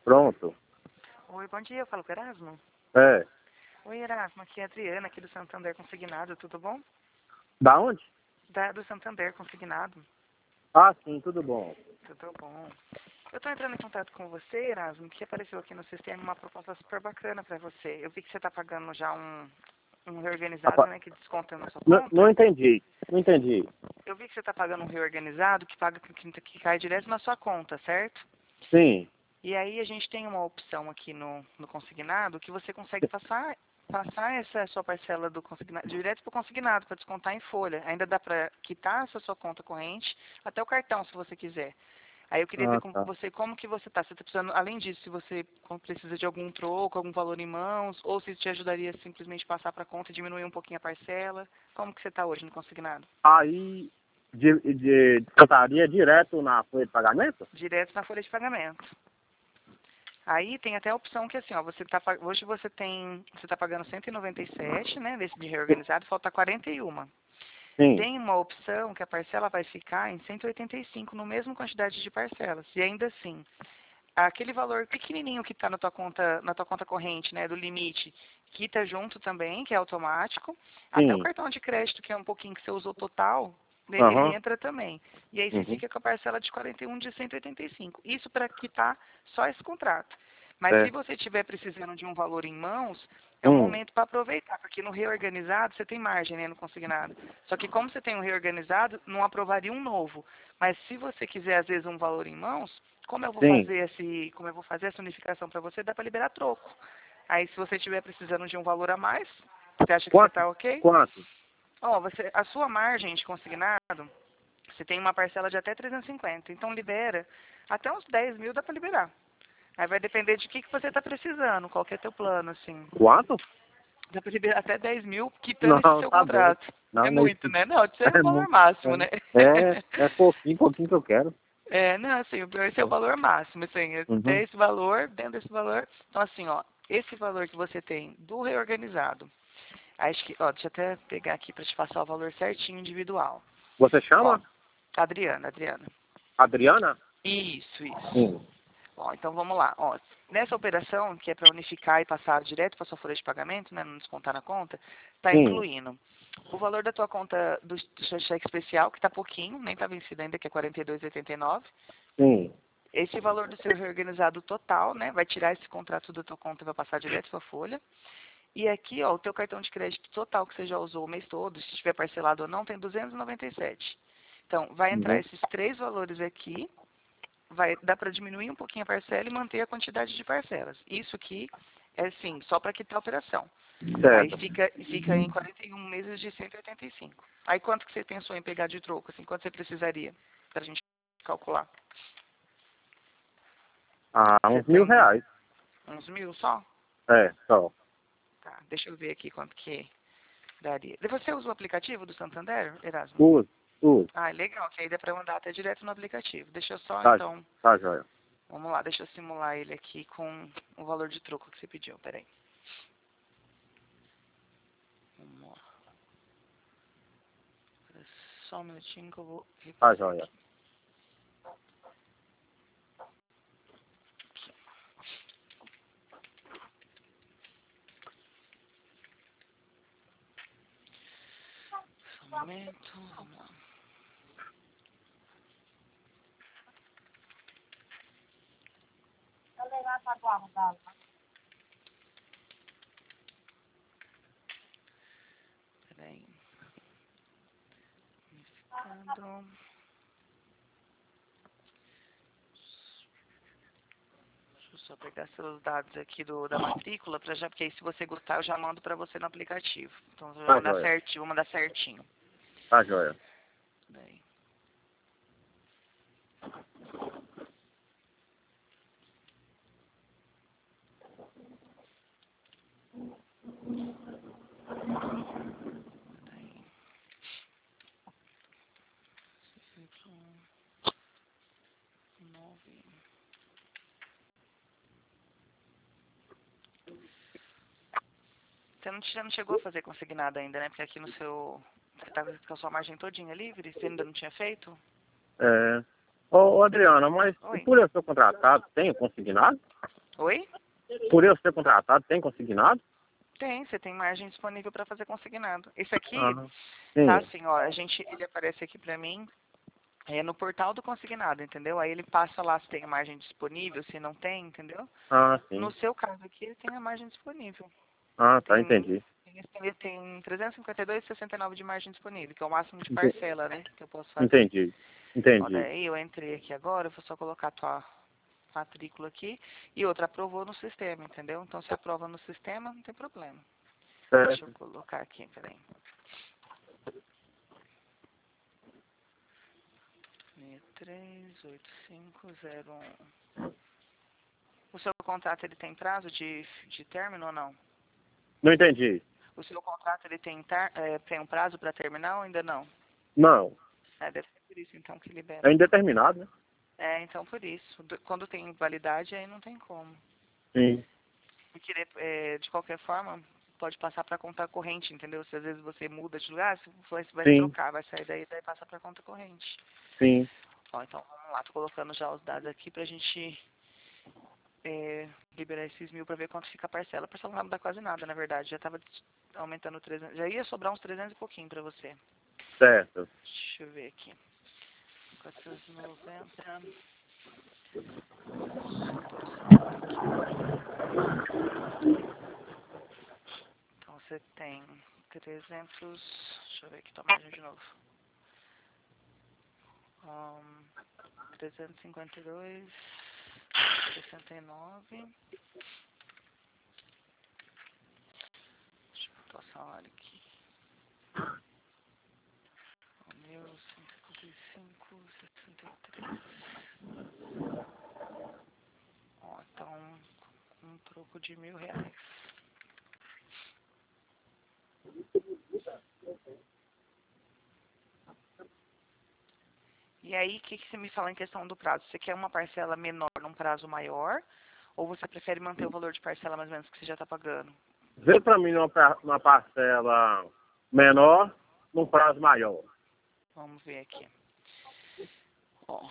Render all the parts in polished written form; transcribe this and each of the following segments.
Pronto. Oi, bom dia, eu falo com o Erasmo. É. Oi, Erasmo, aqui é a Adriana, aqui do Santander Consignado, tudo bom? Da onde? Do Santander Consignado, Ah, sim, tudo bom. tudo bom. Eu estou entrando em contato com você, Erasmo, que apareceu aqui no sistema uma proposta super bacana para você. Eu vi que você está pagando já um reorganizado, Apa- né, que desconta na sua Não, não conta. entendi. Não entendi. Eu vi que você está pagando um reorganizado que cai direto na sua conta, certo? Sim. E aí a gente tem uma opção aqui no consignado que você consegue passar essa sua parcela do consignado direto para o consignado, para descontar em folha. Ainda dá para quitar essa sua conta corrente, até o cartão, se você quiser. Aí eu queria ver Ah, com tá. você como que você está. Você está precisando, além disso, se você precisa de algum troco, algum valor em mãos, ou se te ajudaria simplesmente passar para a conta e diminuir um pouquinho a parcela. Como que você está hoje no consignado? Aí, descontaria direto na folha de pagamento? Direto na folha de pagamento. Aí tem até a opção que assim, ó, hoje você está pagando 197, né, desse de reorganizado, falta 41. Sim. Tem uma opção que a parcela vai ficar em 185 no mesmo quantidade de parcelas. E ainda assim, aquele valor pequenininho que está na tua conta corrente, né, do limite, quita junto também, que é automático. Até o Sim. cartão de crédito, que é um pouquinho que você usou total, ele Aham. entra também. E aí você Uhum. fica com a parcela de 41 de 185. Isso para quitar só esse contrato. Mas se É. você estiver precisando de um valor em mãos, é um Hum. momento para aproveitar, porque no reorganizado você tem margem, né, no consignado. Só que como você tem um reorganizado, não aprovaria um novo. Mas se você quiser, às vezes, um valor em mãos, Sim. como eu vou fazer essa unificação para você, dá para liberar troco. Aí se você estiver precisando de um valor a mais, você acha que você Quanto? está ok? Quanto? Ó, a sua margem de consignado, você tem uma parcela de até 350. Então libera. Até uns 10 mil dá para liberar. Aí vai depender de que você está precisando, qual que é teu plano, assim. Quanto? Dá para liberar até 10 mil quitando esse Não, seu tá doido. contrato. É Não, não é muito, isso. né? Não, isso é o É valor muito. máximo, né? É pouquinho, pouquinho que eu quero. É, não, assim, esse é o valor máximo, assim, até Uhum. esse valor, dentro desse valor. Então, assim, ó, esse valor que você tem do reorganizado, acho que, ó, deixa eu até pegar aqui para te passar o valor certinho individual. Você Ó, chama? Adriana. Adriana? Isso. Sim. Ó, então vamos lá. Ó, nessa operação, que é para unificar e passar direto para sua folha de pagamento, né, não descontar na conta, está Sim. incluindo o valor da tua conta do seu cheque especial, que está pouquinho, nem está vencido ainda, que é 42,89. Sim. Esse valor do seu reorganizado total, né, vai tirar esse contrato da tua conta e vai passar direto para a folha. E aqui, ó, o teu cartão de crédito total que você já usou o mês todo, se estiver parcelado ou não, tem 297. Então, vai entrar Uhum. esses três valores aqui, vai dar para diminuir um pouquinho a parcela e manter a quantidade de parcelas. Isso aqui é, sim, só para quitar a operação. Aí Certo. fica em 41 meses de 185. Aí quanto que você pensou em pegar de troco, assim, quanto você precisaria para a gente calcular? Ah, Você uns tem R$ 1.000. uns 1.000 só? É, só. Tá, deixa eu ver aqui quanto que daria. E você usa o aplicativo do Santander, Erasmo? Uso, uso. Ah, legal, que aí dá para mandar até direto no aplicativo. Deixa eu só, Tá, então, tá, joia. vamos lá, deixa eu simular ele aqui com o valor de troco que você pediu, peraí. Vamos lá. Só um minutinho que eu vou Tá, refazer joia. aqui. Só um momento, vamos lá. Peraí. Unificado. Deixa eu só pegar seus dados aqui da matrícula, porque aí se você gostar eu já mando para você no aplicativo. Então eu vou Tá, mandar joia. certinho, vou mandar certinho. Tá, joia. Peraí. Peraí. Y9. Você não chegou a fazer consignado ainda, né? Porque aqui no seu... Você tá com a sua margem todinha livre? Você ainda não tinha feito? É. Ô, Adriana, mas Oi. por eu ser contratado, tem consignado? Oi? Por eu ser contratado, tem consignado? Tem, você tem margem disponível para fazer consignado. Esse aqui, Aham. tá Sim. assim, ó, ele aparece aqui para mim, no portal do consignado, entendeu? Aí ele passa lá se tem margem disponível, se não tem, entendeu? Ah, No sim. seu caso aqui, ele tem a margem disponível. Ah, tá, Tem, entendi. ele tem 352,69 de margem disponível, que é o máximo de Ente- parcela, né, que eu posso fazer. Entendi. Ó, Entendi. daí eu entrei aqui agora, eu vou só colocar a tua matrícula aqui e outra aprovou no sistema, entendeu? Então se aprova no sistema, não tem problema. Deixa eu Certo. colocar aqui, peraí. 638501. O seu contrato ele tem prazo de término ou não? Não entendi. O seu contrato ele tem um prazo para terminar ou ainda não? Não. Deve ser por isso então que libera. É indeterminado, né? Então por isso. Quando tem validade aí não tem como. Sim. Porque de qualquer forma pode passar para conta corrente, entendeu? Se às vezes você muda de lugar, você vai Sim. trocar, vai sair daí passa para conta corrente. Sim. Ó, então vamos lá, tô colocando já os dados aqui pra gente liberar esses 1.000 para ver quanto fica a parcela. A parcela não vai mudar quase nada, na verdade. Já estava aumentando 300, já ia sobrar uns 300 e pouquinho para você. Certo. Deixa eu ver aqui. 490. Então você tem 300. Deixa eu ver aqui, toma de novo. 352, 69. Deixa eu botar o salário aqui. 1.155,63. Ó, então um troco de R$ 1.000. E aí, o que você me fala em questão do prazo? Você quer uma parcela menor num prazo maior? Ou você prefere manter o valor de parcela mais ou menos que você já está pagando? Vê para mim uma parcela menor num prazo maior. Vamos ver aqui. Ó,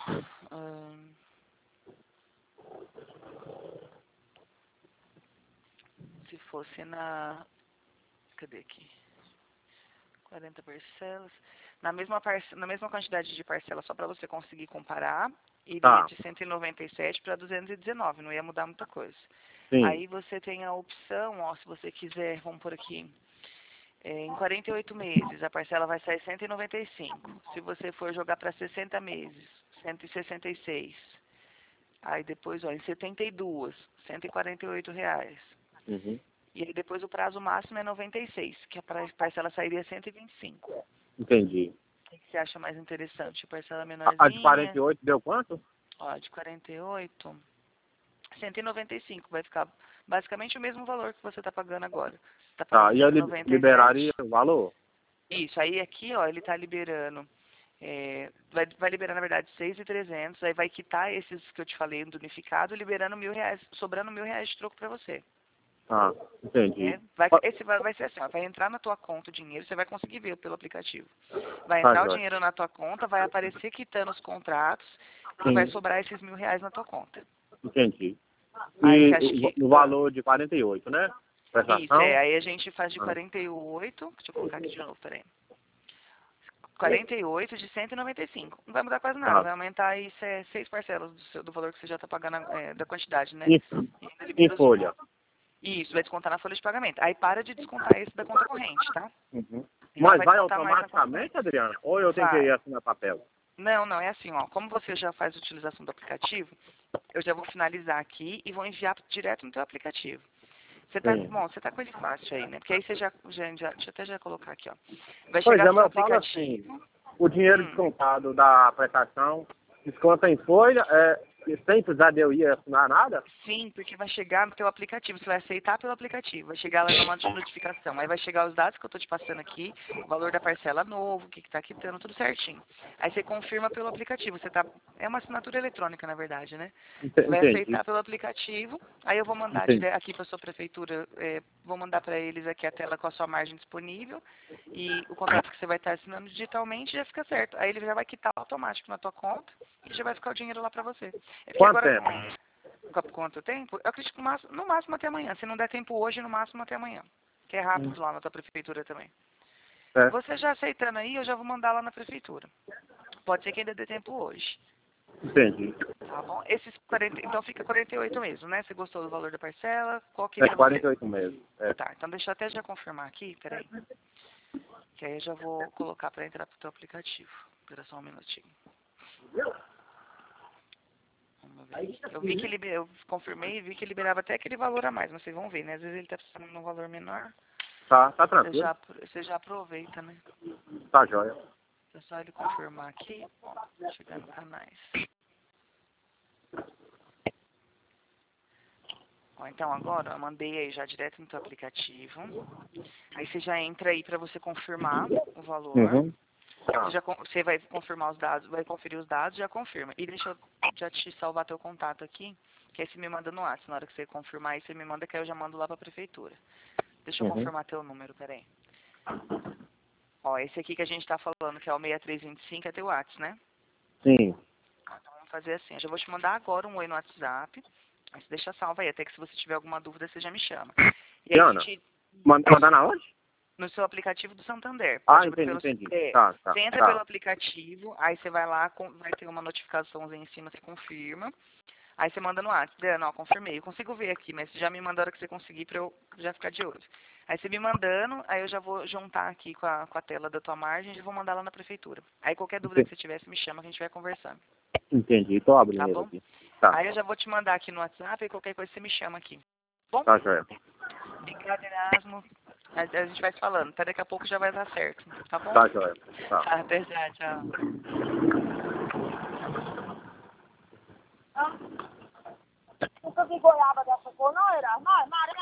se fosse na... Cadê aqui? 40 parcelas. Na mesma quantidade de parcelas, só para você conseguir comparar, iria Tá. de 197 para 219, não ia mudar muita coisa. Sim. Aí você tem a opção, ó, se você quiser, vamos por aqui, em 48 meses, a parcela vai sair 195. Se você for jogar para 60 meses, 166. Aí depois, ó, em 72, R$ 148. Uhum. E aí depois o prazo máximo é 96, que a parcela sairia 125. O Entendi. que você acha mais interessante? Parcela A de menorzinha, 48 deu quanto? ó, de 48, 195. Vai ficar basicamente o mesmo valor que você está pagando agora. Você está Tá. pagando E eu 197. liberaria o valor? Isso, aí aqui, ó, ele está liberando. Vai liberar, na verdade, 6.300. Aí vai quitar esses que eu te falei do unificado, liberando R$ 1.000, sobrando R$ 1.000 de troco para você. Ah, entendi. Esse vai ser assim, ó, vai entrar na tua conta o dinheiro, você vai conseguir ver pelo aplicativo. Vai Tá, entrar o Jorge. dinheiro na tua conta, vai aparecer quitando os contratos e vai Sim, sobrar esses R$ 1.000 na tua conta. entendi. Aí E você acha que... o valor de 48, né? Isso, Prestação? aí a gente faz de Ah, 48, deixa eu colocar aqui de novo, peraí. 48 de 195. Não vai mudar quase nada, tá. vai aumentar aí 6 parcelas do valor que você já está pagando, da quantidade, né? Em, E ainda em libera os mil. folha. Isso, vai descontar na folha de pagamento. Aí para de descontar esse da conta corrente, tá? Uhum. Não Mas vai vai descontar mais na conta automaticamente, corrente. Adriana? Ou eu tenho que ir Vai. assinar papel? Não, não, é assim, ó. Como você já faz a utilização do aplicativo, eu já vou finalizar aqui e vou enviar direto no teu aplicativo. Sim. Você tá com ele fácil aí, né? Porque aí você deixa eu até já colocar aqui, ó. Vai Pois chegar é, no seu mas eu falo assim, aplicativo. o dinheiro Hum. descontado da prestação, desconta em folha, sem precisar de eu ir assinar nada? Sim, porque vai chegar no teu aplicativo, você vai aceitar pelo aplicativo, vai chegar lá numa notificação, aí vai chegar os dados que eu tô te passando aqui, o valor da parcela novo, o que tá quitando, tudo certinho. Aí você confirma pelo aplicativo, é uma assinatura eletrônica, na verdade, né? Você vai Entendi. aceitar pelo aplicativo, aí eu vou mandar Entendi. aqui para sua prefeitura, vou mandar para eles aqui a tela com a sua margem disponível e o contrato que você vai estar assinando digitalmente já fica certo. Aí ele já vai quitar automático na tua conta e já vai ficar o dinheiro lá pra você. É porque Quanto agora, tempo? quanto tempo? Eu acredito que no máximo até amanhã. Se não der tempo hoje, no máximo até amanhã. Que é rápido lá na tua prefeitura também. É. Você já aceitando aí, eu já vou mandar lá na prefeitura. Pode ser que ainda dê tempo hoje. Entendi. Tá bom? Esses 40, então fica 48 mesmo, né? Você gostou do valor da parcela? Qual que É você... 48 meses. É. Tá, então deixa eu até já confirmar aqui, peraí. Que aí eu já vou colocar para entrar pro teu aplicativo. Espera só um minutinho. Vamos ver. Eu vi que eu confirmei e vi que liberava até aquele valor a mais, mas vocês vão ver, né? Às vezes ele tá precisando de um valor menor. Tá Você tranquilo. já aproveita, né? Tá jóia. É só ele confirmar aqui. Ó, chegar no canais. Ó, então agora eu mandei aí já direto no teu aplicativo. Aí você já entra aí para você confirmar o valor. Uhum. Você vai confirmar os dados, vai conferir os dados, já confirma. E deixa eu já te salvar teu contato aqui, que aí você me manda no WhatsApp. Na hora que você confirmar aí, você me manda que aí eu já mando lá pra prefeitura. Deixa eu confirmar teu número, peraí. Ó, esse aqui que a gente tá falando, que é o 6325, é teu WhatsApp, né? Sim. Então vamos fazer assim, eu já vou te mandar agora um oi no WhatsApp. Aí você deixa salvo aí, até que se você tiver alguma dúvida, você já me chama. E aí, Ana, mandar na onde? no seu aplicativo do Santander. Entendi. Tá. Você entra pelo aplicativo, aí você vai lá, vai ter uma notificaçãozinha em cima, você confirma. Aí você manda no WhatsApp, Dana, ó, confirmei. Eu consigo ver aqui, mas já me mandaram que você conseguir pra eu já ficar de olho. Aí você me mandando, aí eu já vou juntar aqui com a tela da tua margem e vou mandar lá na prefeitura. Aí qualquer dúvida que você tiver, você me chama que a gente vai conversando. Entendi. Tô abrindo Tá ele bom? aqui. Tá. Aí eu já vou te mandar aqui no WhatsApp e qualquer coisa você me chama aqui. Bom? Tá jóia. Obrigada, Erasmo. A gente vai falando. Até daqui a pouco já vai dar certo. Tá bom? Tá jóia. Tá. Até já, tchau. Nunca vi goiaba dessa cor, não,